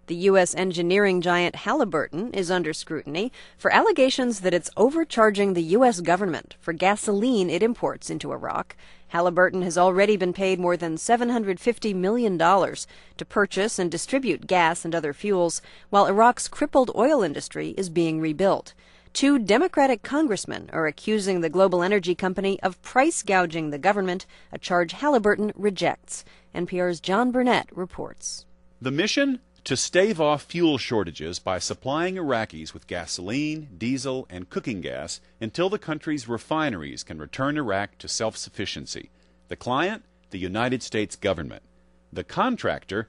The U.S. engineering giant Halliburton is under scrutiny for allegations that it's overcharging the U.S. government for gasoline it imports into Iraq. Halliburton has already been paid more than $750 million to purchase and distribute gas and other fuels, while Iraq's crippled oil industry is being rebuilt. 2 Democratic congressmen are accusing the global energy company of price gouging the government, a charge Halliburton rejects. NPR's John Burnett reports. The mission? To stave off fuel shortages by supplying Iraqis with gasoline, diesel, and cooking gas until the country's refineries can return Iraq to self-sufficiency. The client? The United States government. The contractor?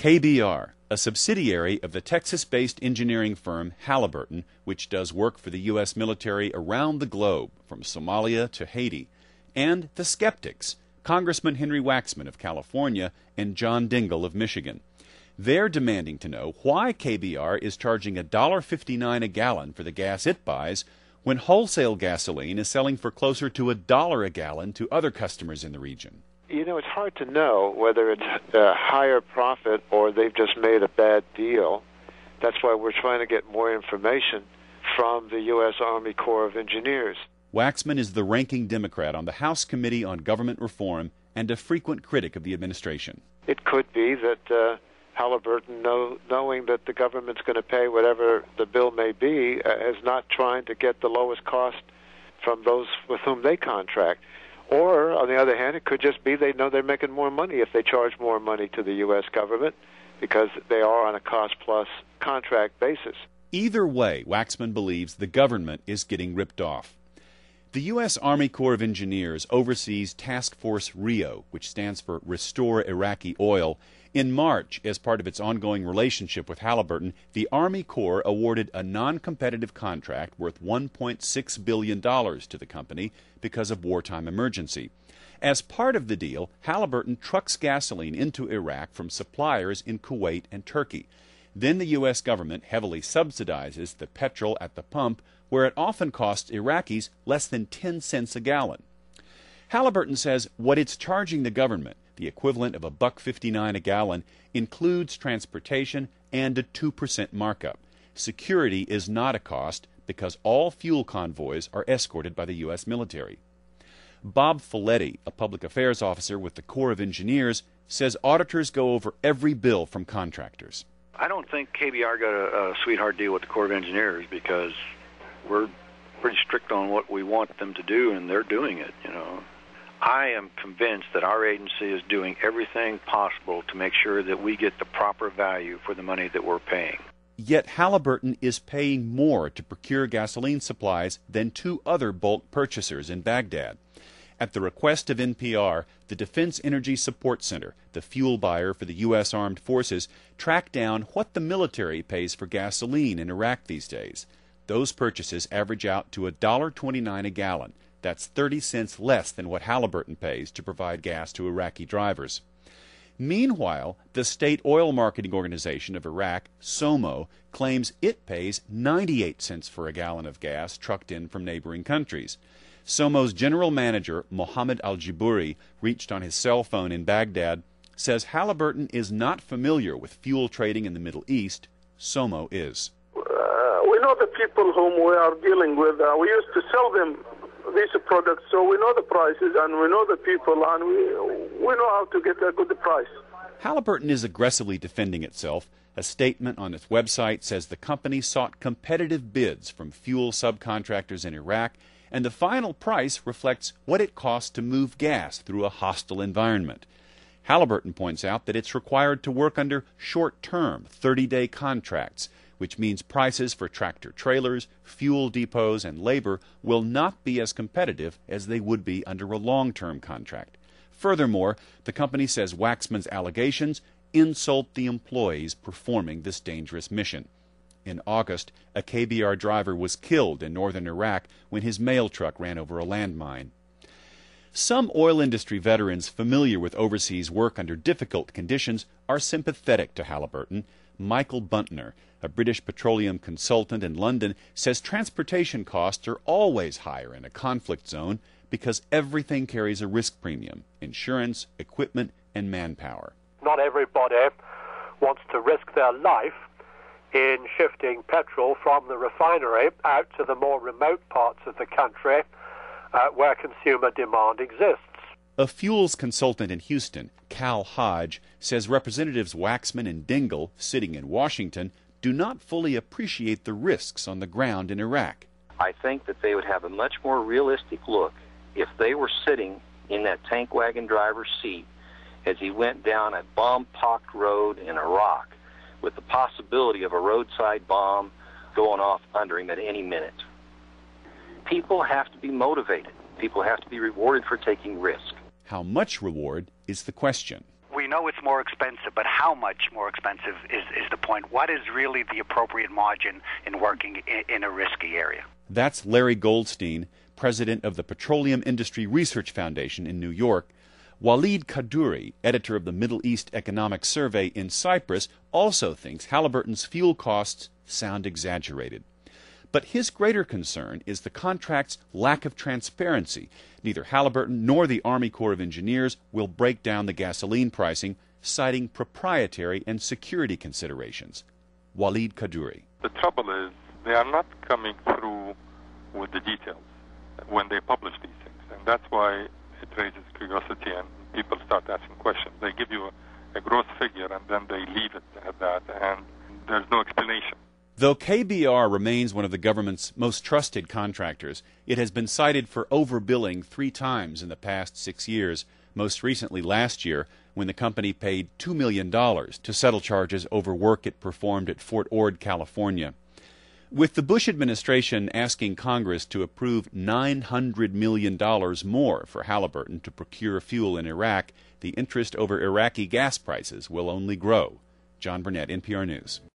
KBR, a subsidiary of the Texas-based engineering firm Halliburton, which does work for the U.S. military around the globe, from Somalia to Haiti. And the skeptics, Congressman Henry Waxman of California and John Dingell of Michigan. They're demanding to know why KBR is charging $1.59 a gallon for the gas it buys when wholesale gasoline is selling for closer to $1 a gallon to other customers in the region. You know, it's hard to know whether it's a higher profit or they've just made a bad deal. That's why we're trying to get more information from the U.S. Army Corps of Engineers. Waxman is the ranking Democrat on the House Committee on Government Reform and a frequent critic of the administration. It could be that Halliburton, knowing that the government's going to pay whatever the bill may be, is not trying to get the lowest cost from those with whom they contract. Or, on the other hand, it could just be they know they're making more money if they charge more money to the U.S. government because they are on a cost-plus contract basis. Either way, Waxman believes the government is getting ripped off. The U.S. Army Corps of Engineers oversees Task Force Rio, which stands for Restore Iraqi Oil. In March, as part of its ongoing relationship with Halliburton, the Army Corps awarded a non-competitive contract worth $1.6 billion to the company because of wartime emergency. As part of the deal, Halliburton trucks gasoline into Iraq from suppliers in Kuwait and Turkey. Then the U.S. government heavily subsidizes the petrol at the pump, where it often costs Iraqis less than 10 cents a gallon. Halliburton says what it's charging the government, the equivalent of $1.59 a gallon, includes transportation and a 2% markup. Security is not a cost because all fuel convoys are escorted by the U.S. military. Bob Folletti, a public affairs officer with the Corps of Engineers, says auditors go over every bill from contractors. I don't think KBR got a sweetheart deal with the Corps of Engineers because we're pretty strict on what we want them to do, and they're doing it, you know. I am convinced that our agency is doing everything possible to make sure that we get the proper value for the money that we're paying. Yet Halliburton is paying more to procure gasoline supplies than 2 other bulk purchasers in Baghdad. At the request of NPR, the Defense Energy Support Center, the fuel buyer for the U.S. Armed Forces, tracked down what the military pays for gasoline in Iraq these days. Those purchases average out to $1.29 a gallon. That's 30 cents less than what Halliburton pays to provide gas to Iraqi drivers. Meanwhile, the State Oil Marketing Organization of Iraq, SOMO, claims it pays 98 cents for a gallon of gas trucked in from neighboring countries. SOMO's general manager, Mohammed Al-Jibouri, reached on his cell phone in Baghdad, says Halliburton is not familiar with fuel trading in the Middle East. SOMO is. We know the people whom we are dealing with. We used to sell them these products, so we know the prices and we know the people and we know how to get a good price. Halliburton is aggressively defending itself. A statement on its website says the company sought competitive bids from fuel subcontractors in Iraq, and the final price reflects what it costs to move gas through a hostile environment. Halliburton points out that it's required to work under short-term, 30-day contracts, which means prices for tractor-trailers, fuel depots, and labor will not be as competitive as they would be under a long-term contract. Furthermore, the company says Waxman's allegations insult the employees performing this dangerous mission. In August, a KBR driver was killed in northern Iraq when his mail truck ran over a landmine. Some oil industry veterans familiar with overseas work under difficult conditions are sympathetic to Halliburton. Michael Buntner, a British petroleum consultant in London, says transportation costs are always higher in a conflict zone because everything carries a risk premium: insurance, equipment, and manpower. Not everybody wants to risk their life in shifting petrol from the refinery out to the more remote parts of the country where consumer demand exists. A fuels consultant in Houston, Cal Hodge, says Representatives Waxman and Dingell, sitting in Washington, do not fully appreciate the risks on the ground in Iraq. I think that they would have a much more realistic look if they were sitting in that tank wagon driver's seat as he went down a bomb-pocked road in Iraq with the possibility of a roadside bomb going off under him at any minute. People have to be motivated. People have to be rewarded for taking risk. How much reward is the question. We know it's more expensive, but how much more expensive is the point? What is really the appropriate margin in working in a risky area? That's Larry Goldstein, president of the Petroleum Industry Research Foundation in New York. Walid Kaduri, editor of the Middle East Economic Survey in Cyprus, also thinks Halliburton's fuel costs sound exaggerated. But his greater concern is the contract's lack of transparency. Neither Halliburton nor the Army Corps of Engineers will break down the gasoline pricing, citing proprietary and security considerations. Walid Kaduri. The trouble is they are not coming through with the details when they publish these things, and that's why it raises curiosity and people start asking questions. They give you a gross figure and then they leave it at that, and there's no explanation. Though KBR remains one of the government's most trusted contractors, it has been cited for overbilling 3 times in the past 6 years, most recently last year when the company paid $2 million to settle charges over work it performed at Fort Ord, California. With the Bush administration asking Congress to approve $900 million more for Halliburton to procure fuel in Iraq, the interest over Iraqi gas prices will only grow. John Burnett, NPR News.